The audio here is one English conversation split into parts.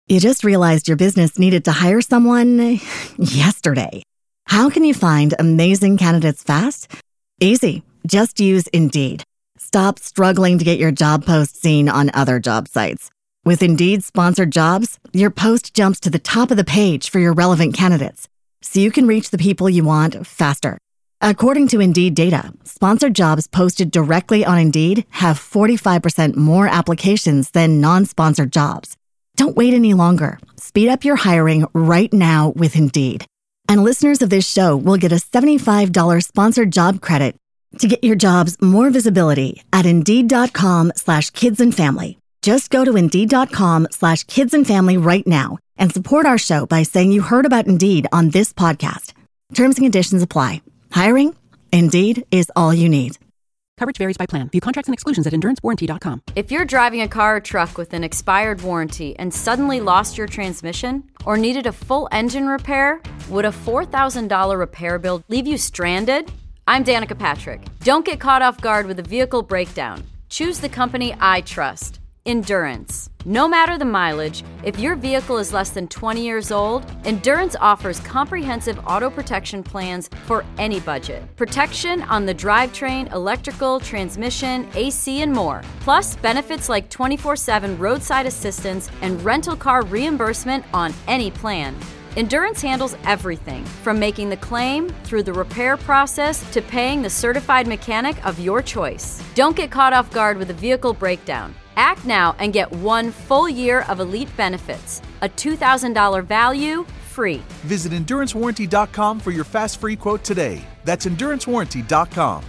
You just realized your business needed to hire someone yesterday. How can you find amazing candidates fast? Easy. Just use Indeed. Stop struggling to get your job post seen on other job sites. With Indeed sponsored jobs, your post jumps to the top of the page for your relevant candidates, so you can reach the people you want faster. According to Indeed data, sponsored jobs posted directly on Indeed have 45% more applications than non-sponsored jobs. Don't wait any longer. Speed up your hiring right now with Indeed. And listeners of this show will get a $75 sponsored job credit to get your jobs more visibility at Indeed.com/kidsandfamily. Just go to Indeed.com/kidsandfamily right now and support our show by saying you heard about Indeed on this podcast. Terms and conditions apply. Hiring? Indeed is all you need. Coverage varies by plan. View contracts and exclusions at EnduranceWarranty.com. If you're driving a car or truck with an expired warranty and suddenly lost your transmission or needed a full engine repair, would a $4,000 repair bill leave you stranded? I'm Danica Patrick. Don't get caught off guard with a vehicle breakdown. Choose the company I trust, Endurance. No matter the mileage, if your vehicle is less than 20 years old, Endurance offers comprehensive auto protection plans for any budget. Protection on the drivetrain, electrical, transmission, AC, and more. Plus, benefits like 24/7 roadside assistance and rental car reimbursement on any plan. Endurance handles everything from making the claim through the repair process to paying the certified mechanic of your choice. Don't get caught off guard with a vehicle breakdown. Act now and get 1 full year of elite benefits. A $2,000 value, free. Visit EnduranceWarranty.com for your fast free quote today. That's EnduranceWarranty.com.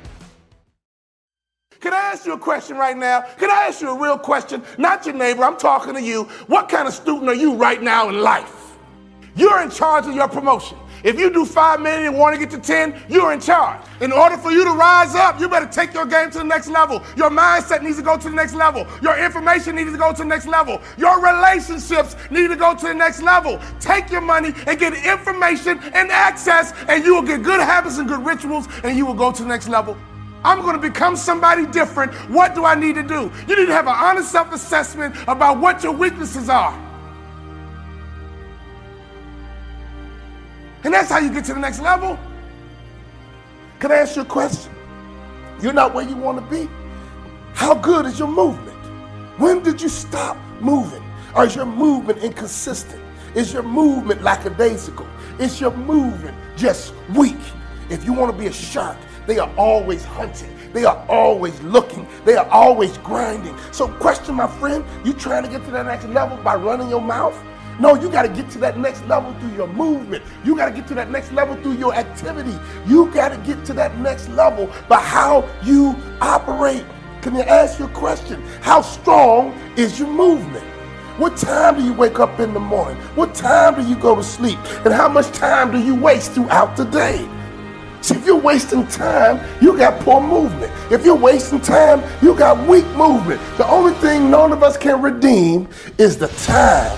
Can I ask you a question right now? Can I ask you a real question? Not your neighbor, I'm talking to you. What kind of student are you right now in life? You're in charge of your promotion. If you do 5 million and want to get to 10, you're in charge. In order for you to rise up, you better take your game to the next level. Your mindset needs to go to the next level. Your information needs to go to the next level. Your relationships need to go to the next level. Take your money and get information and access, and you will get good habits and good rituals, and you will go to the next level. I'm going to become somebody different. What do I need to do? You need to have an honest self-assessment about what your weaknesses are. And that's how you get to the next level. Can I ask you a question? You're not where you want to be. How good is your movement? When did you stop moving? Or is your movement inconsistent? Is your movement lackadaisical? Is your movement just weak? If you want to be a shark, they are always hunting. They are always looking. They are always grinding. So question, my friend, you trying to get to that next level by running your mouth? No, you got to get to that next level through your movement. You got to get to that next level through your activity. You got to get to that next level by how you operate. Can I ask you a question? How strong is your movement? What time do you wake up in the morning? What time do you go to sleep? And how much time do you waste throughout the day? See, if you're wasting time, you got poor movement. If you're wasting time, you got weak movement. The only thing none of us can redeem is the time.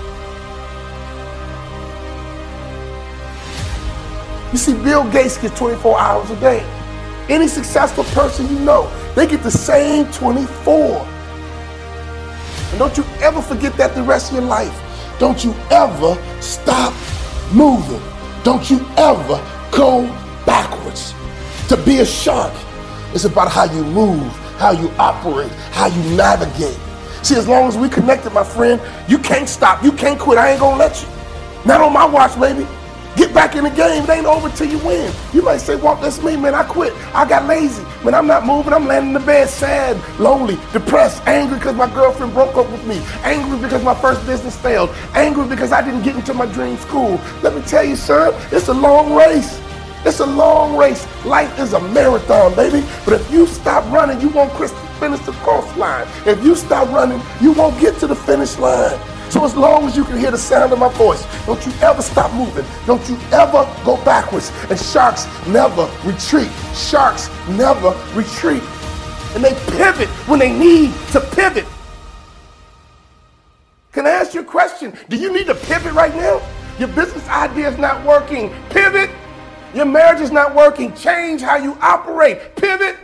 You see, Bill Gates gets 24 hours a day. Any successful person you know, they get the same 24. And don't you ever forget that the rest of your life. Don't you ever stop moving. Don't you ever go backwards. To be a shark is about how you move, how you operate, how you navigate. See, as long as we connected, my friend, you can't stop. You can't quit. I ain't gonna let you. Not on my watch, baby. Get back in the game. It ain't over till you win. You might say, Walt, that's me, man. I quit. I got lazy. Man, I'm not moving. I'm laying in the bed sad, lonely, depressed, angry because my girlfriend broke up with me, angry because my first business failed, angry because I didn't get into my dream school. Let me tell you, sir, it's a long race. It's a long race. Life is a marathon, baby. But if you stop running, you won't finish the cross line. If you stop running, you won't get to the finish line. So as long as you can hear the sound of my voice, don't you ever stop moving. Don't you ever go backwards. And sharks never retreat. Sharks never retreat. And they pivot when they need to pivot. Can I ask you a question? Do you need to pivot right now? Your business idea is not working. Pivot. Your marriage is not working. Change how you operate. Pivot.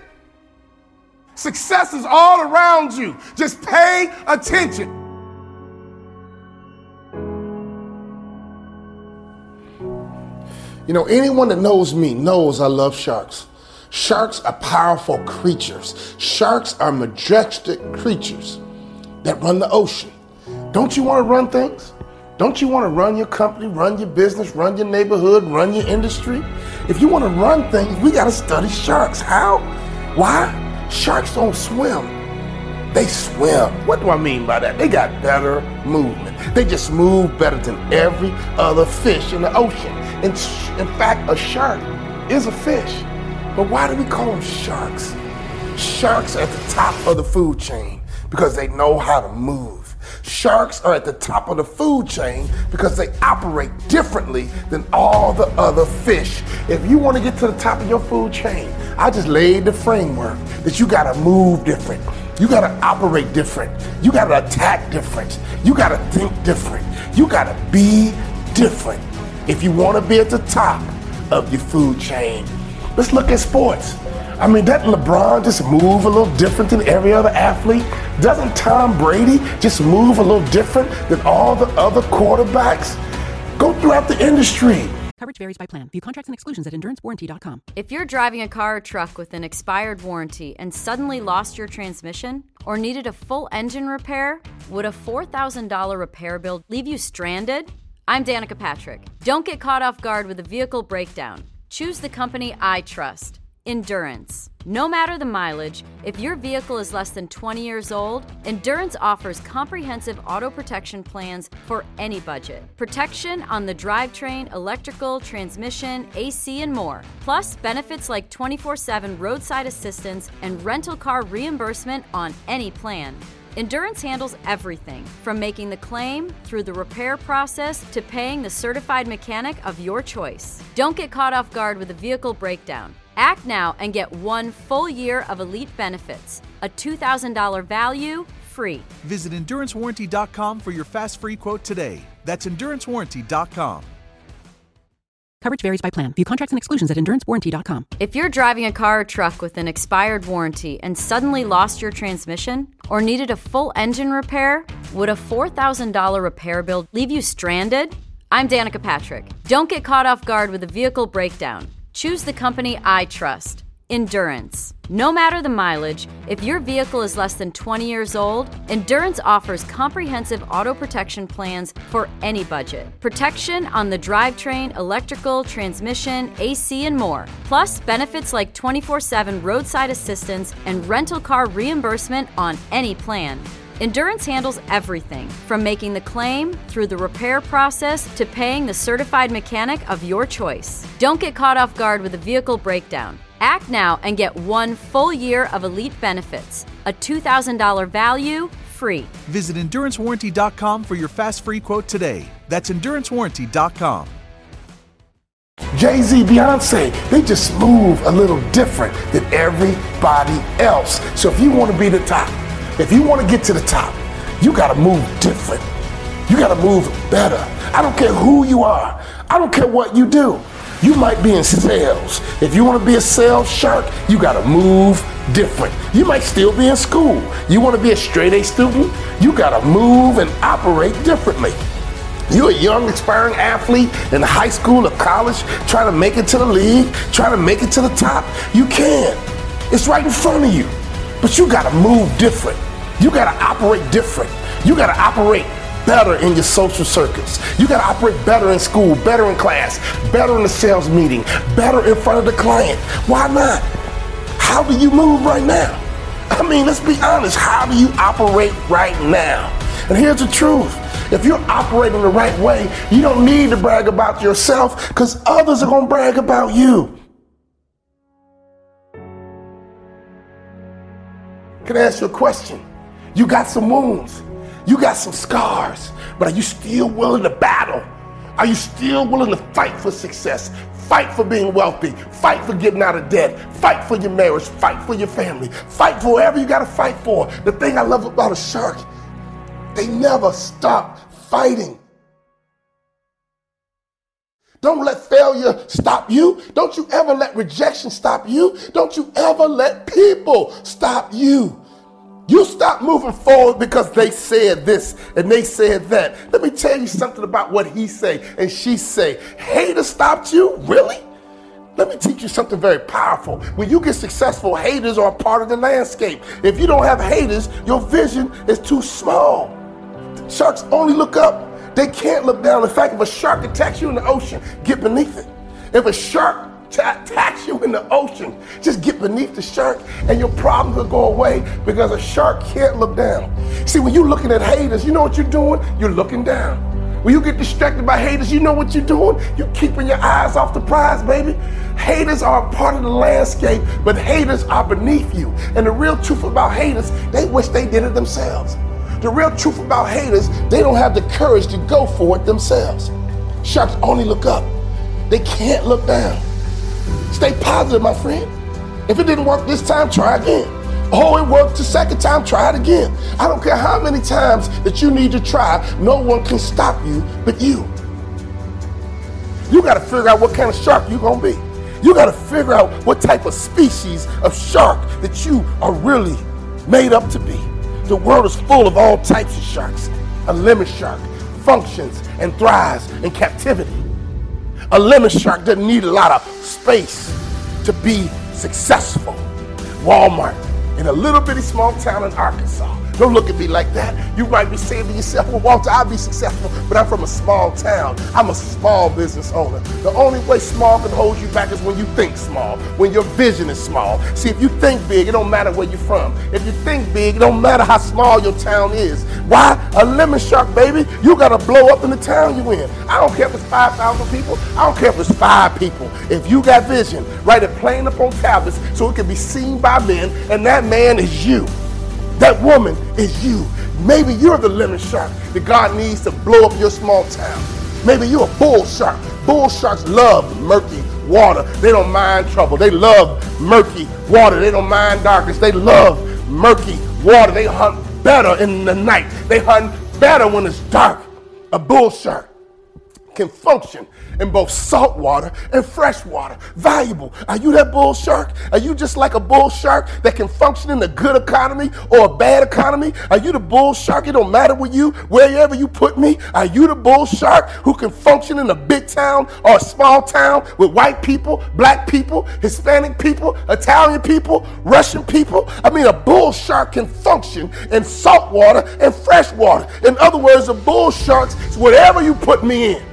Success is all around you. Just pay attention. You know, anyone that knows me knows I love sharks. Sharks are powerful creatures. Sharks are majestic creatures that run the ocean. Don't you want to run things? Don't you want to run your company, run your business, run your neighborhood, run your industry? If you want to run things, we got to study sharks. How? Why? Sharks don't swim. They swim. What do I mean by that? They got better movement. They just move better than every other fish in the ocean. In fact, a shark is a fish. But why do we call them sharks? Sharks are at the top of the food chain because they know how to move. Sharks are at the top of the food chain because they operate differently than all the other fish. If you want to get to the top of your food chain, I just laid the framework that you got to move different. You got to operate different. You got to attack different. You got to think different. You got to be different if you want to be at the top of your food chain. Let's look at sports. I mean, doesn't LeBron just move a little different than every other athlete? Doesn't Tom Brady just move a little different than all the other quarterbacks? Go throughout the industry. Coverage varies by plan. View contracts and exclusions at endurancewarranty.com. If you're driving a car or truck with an expired warranty and suddenly lost your transmission or needed a full engine repair, would a $4,000 repair bill leave you stranded? I'm Danica Patrick. Don't get caught off guard with a vehicle breakdown. Choose the company I trust. Endurance. No matter the mileage, if your vehicle is less than 20 years old, Endurance offers comprehensive auto protection plans for any budget. Protection on the drivetrain, electrical, transmission, AC, and more. Plus, benefits like 24/7 roadside assistance and rental car reimbursement on any plan. Endurance handles everything from making the claim through the repair process to paying the certified mechanic of your choice. Don't get caught off guard with a vehicle breakdown. Act now and get 1 full year of elite benefits, a $2,000 value, free. Visit EnduranceWarranty.com for your fast free quote today. That's EnduranceWarranty.com. Coverage varies by plan. View contracts and exclusions at endurancewarranty.com. If you're driving a car or truck with an expired warranty and suddenly lost your transmission or needed a full engine repair, would a $4,000 repair bill leave you stranded? I'm Danica Patrick. Don't get caught off guard with a vehicle breakdown. Choose the company I trust. Endurance. No matter the mileage, if your vehicle is less than 20 years old, Endurance offers comprehensive auto protection plans for any budget. Protection on the drivetrain, electrical, transmission, AC, and more. Plus, benefits like 24/7 roadside assistance and rental car reimbursement on any plan. Endurance handles everything from making the claim through the repair process to paying the certified mechanic of your choice. Don't get caught off guard with a vehicle breakdown. Act now and get 1 full year of elite benefits, a $2,000 value, free. Visit EnduranceWarranty.com for your fast free quote today. That's EnduranceWarranty.com. Jay-Z, Beyonce, they just move a little different than everybody else. So if you want to be the top, if you want to get to the top, you got to move different. You got to move better. I don't care who you are. I don't care what you do. You might be in sales. If you want to be a sales shark, you got to move different. You might still be in school. You want to be a straight A student, you got to move and operate differently. You're a young, aspiring athlete in high school or college, trying to make it to the league, trying to make it to the top. You can. It's right in front of you. But you got to move different. You got to operate different. You got to operate better in your social circuits. You got to operate better in school, better in class, better in the sales meeting, better in front of the client. Why not? How do you move right now? I mean, let's be honest. How do you operate right now? And here's the truth. If you're operating the right way, you don't need to brag about yourself because others are going to brag about you. Can I ask you a question? You got some wounds. You got some scars, but are you still willing to battle? Are you still willing to fight for success? Fight for being wealthy. Fight for getting out of debt. Fight for your marriage. Fight for your family. Fight for whatever you got to fight for. The thing I love about a shark, they never stop fighting. Don't let failure stop you. Don't you ever let rejection stop you. Don't you ever let people stop you. You stop moving forward because they said this and they said that. Let me tell you something about what he say and she say. Haters stopped you? Really? Let me teach you something very powerful. When you get successful, haters are a part of the landscape. If you don't have haters, your vision is too small. Sharks only look up. They can't look down. In fact, if a shark attacks you in the ocean, get beneath it. If a shark attacks you in the ocean, just get beneath the shark and your problems will go away because a shark can't look down. See, when you're looking at haters, you know what you're doing? You're looking down. When you get distracted by haters, you know what you're doing? You're keeping your eyes off the prize, baby. Haters are a part of the landscape, but haters are beneath you. And the real truth about haters, they wish they did it themselves. The real truth about haters, they don't have the courage to go for it themselves. Sharks only look up. They can't look down. Stay positive, my friend. If it didn't work this time, try again. Oh, it worked the second time, try it again. I don't care how many times that you need to try, no one can stop you but you. You got to figure out what kind of shark you're going to be. You got to figure out what type of species of shark that you are really made up to be. The world is full of all types of sharks. A lemon shark functions and thrives in captivity. A lemon shark doesn't need a lot of space to be successful. Walmart in a little bitty small town in Arkansas. Don't look at me like that. You might be saying to yourself, well, Walter, I'll be successful, but I'm from a small town. I'm a small business owner. The only way small can hold you back is when you think small, when your vision is small. See, if you think big, it don't matter where you're from. If you think big, it don't matter how small your town is. Why? A lemon shark, baby. You got to blow up in the town you in. I don't care if it's 5,000 people. I don't care if it's 5 people. If you got vision, write it plain up on tablets so it can be seen by men, and that man is you. That woman is you. Maybe you're the lemon shark that God needs to blow up your small town. Maybe you're a bull shark. Bull sharks love murky water. They don't mind trouble. They love murky water. They don't mind darkness. They love murky water. They hunt better in the night. They hunt better when it's dark. A bull shark can function in both salt water and fresh water. Valuable. Are you that bull shark? Are you just like a bull shark that can function in a good economy or a bad economy? Are you the bull shark? It don't matter with you, wherever you put me. Are you the bull shark who can function in a big town or a small town with white people, black people, Hispanic people, Italian people, Russian people? I mean, a bull shark can function in salt water and fresh water. In other words, a bull shark is whatever you put me in,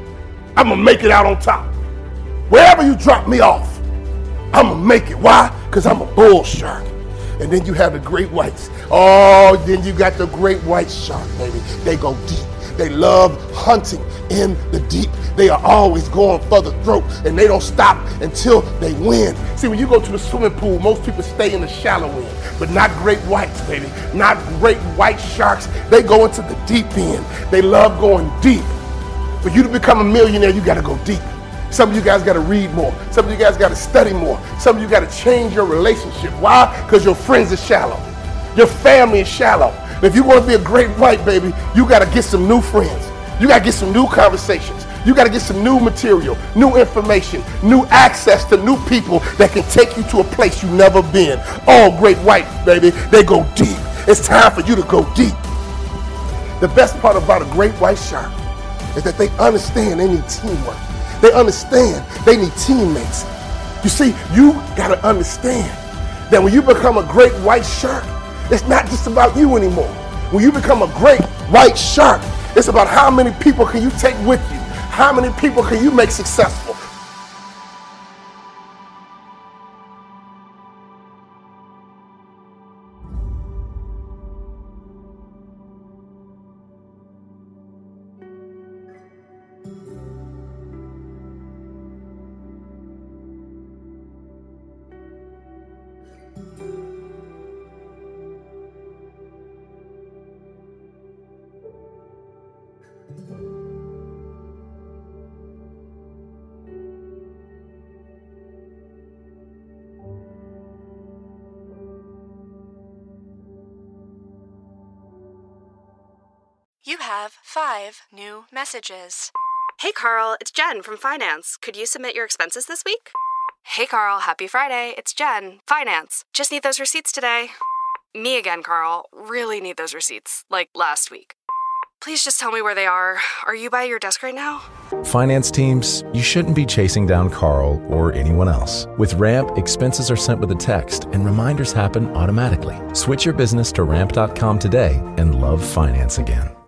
I'm going to make it out on top. Wherever you drop me off, I'm going to make it. Why? Because I'm a bull shark. And then you have the great whites. Oh, then you got the great white shark, baby. They go deep. They love hunting in the deep. They are always going for the throat, and they don't stop until they win. See, when you go to the swimming pool, most people stay in the shallow end, but not great whites, baby. Not great white sharks. They go into the deep end. They love going deep. For you to become a millionaire, you got to go deep. Some of you guys got to read more. Some of you guys got to study more. Some of you got to change your relationship. Why? Because your friends are shallow. Your family is shallow. If you want to be a great white, baby, you got to get some new friends. You got to get some new conversations. You got to get some new material, new information, new access to new people that can take you to a place you've never been. All great white, baby, they go deep. It's time for you to go deep. The best part about a great white shark is that they understand they need teamwork. They understand they need teammates. You see, you got to understand that when you become a great white shark, it's not just about you anymore. When you become a great white shark, it's about how many people can you take with you? How many people can you make successful? You have 5 new messages. Hey Carl, it's Jen from Finance. Could you submit your expenses this week? Hey Carl, happy Friday. It's Jen, Finance. Just need those receipts today. Me again, Carl. Really need those receipts, like last week. Please just tell me where they are. Are you by your desk right now? Finance teams, you shouldn't be chasing down Carl or anyone else. With Ramp, expenses are sent with a text and reminders happen automatically. Switch your business to ramp.com today and love finance again.